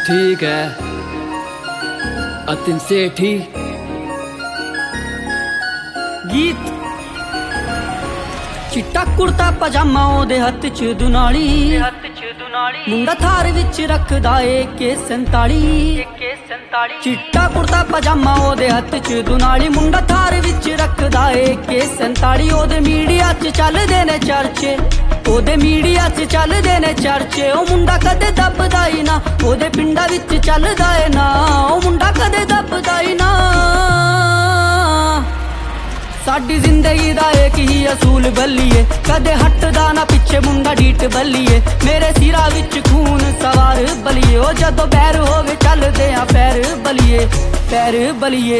ठीक है अतिन सेठी गीत चिट्टा कुर्ता पजामा ओदे हत्थ च दुनाली मुंडा थार विच रखदा AK47 चिट्टा कुर्ता पजामा ओदे हत्थ च दुनाली मुंडा थार विच रखदा AK47 ओदे मीडिया च चलदे ने चर्चे ओदे मीडिया च चलदे ने चर्चे ओ मुंडा कदे दबदा ही ना ओदे पिंडा विच चलदा है ना ओ मुंडा कदे दबदा ही ना साडी जिंदगी दा एक ही असूल बल्लीए कदे हटदा ना पिछे मुंडा डीट बल्लीए मेरे सिरा विच खून सवार बलिए ओ जदों बैर होवे चलदे आ पैर बलिए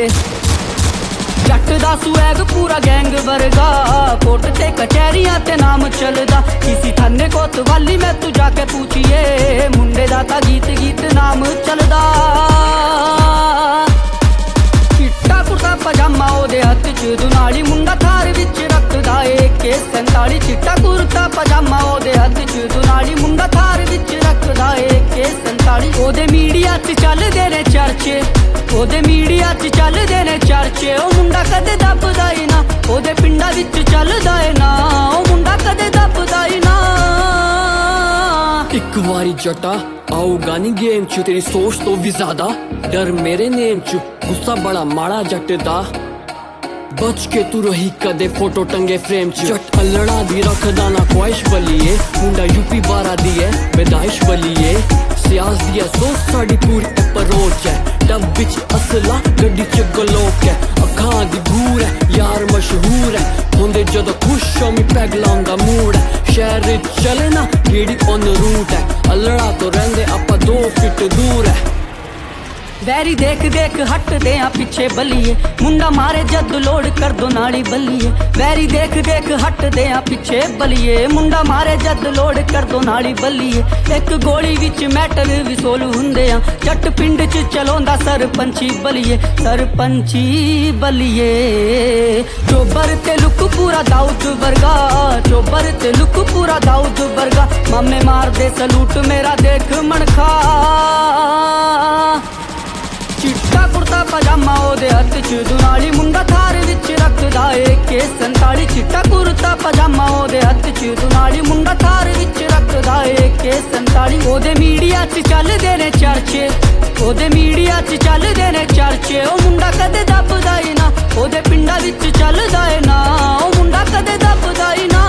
जट दा स्वैग पूरा गैंग वर्गा कोर्ट ते कचहरियां ते नाम चलदा किसी थाने कोतवाली मैं तू जाके पूछिए मुंडे दा ता गीत नाम चलदा चिट्टा कुर्ता पजामा ओदे हत्थ च दुनाली मुंडा थार विच रखदा AK47 चिट्टा कुर्ता पजामा ओदे हत्थ च दुनाली मुंडा थार विच रखदा AK47 ओदे मीडिया च चलदे ने चर्चे ओदे मीडिया च चलदे ने चर्चे ओ मुंडा कदे दबदा ही ना ओदे पिंडा विच चलदा है ना ओ मुंडा कदे दबदा ही ना एक वारी जटा आऊगा नी गेम च तेरी सोच तो भी ज्यादा डर मेरे नेम च गुस्सा बड़ा माड़ा जट दा बच के तू रही कदे फोटो टंगे फ्रेम च जट अल्लड़ा दी रखदा ना ख्वाहिश बलिए मुंडा UP 12 दी है बेदाइश बलिए सियास दी है सोच साड़ी पूरी अप्रोच है डब बिच असला गड्डी च गलोक है अखां दी घूर है यार मशहूर है होंदे जदों खुश होमी पैग लाउंदा मूड है शहर चले ना गेड़ी ऑन रूट है अल्लड़ा तो रहंदे आपां 2 फीट दूर है वैरी देख देख हटदे आ पिछे बलिए मुंडा मारे जद लोड कर दो नाली बलिए वैरी देख देख हटदे आ पिछे बलिए मुंडा मारे जद लोड कर दो नाली बलिए एक गोली विच मैटर विसोल हुंदे आ जट पिंड च चलोंदा सरपंची बलिए चोबर ते लुक पूरा दाऊद वर्गा चोबर ते लुक पूरा दाऊद वर्गा मामे मार दे सलूट मेरा देख मनखा चिट्टा कुर्ता पजामा ओदे हत्थ च दुनाली मुंडा थार विच रखदा AK47 चिट्टा कुर्ता पजामा ओदे हत्थ च दुनाली मुंडा थार विच रखदा AK47 ओदे मीडिया च चलदे ने चर्चे ओदे मीडिया च चलदे ने चर्चे ओ मुंडा कदे दबदा ही ना ओदे पिंडा विच चलदा है ना ओ मुंडा कदे दबदा ही ना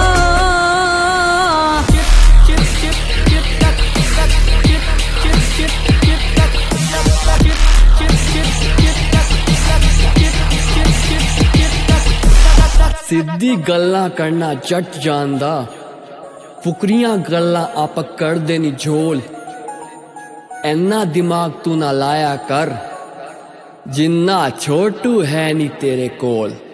सिद्धी गल्लां करना जट जानदा फुकरियां गल्लां आप कर देनी झोल ऐना दिमाग तू ना लाया कर जिन्ना छोटू है नी तेरे कोल।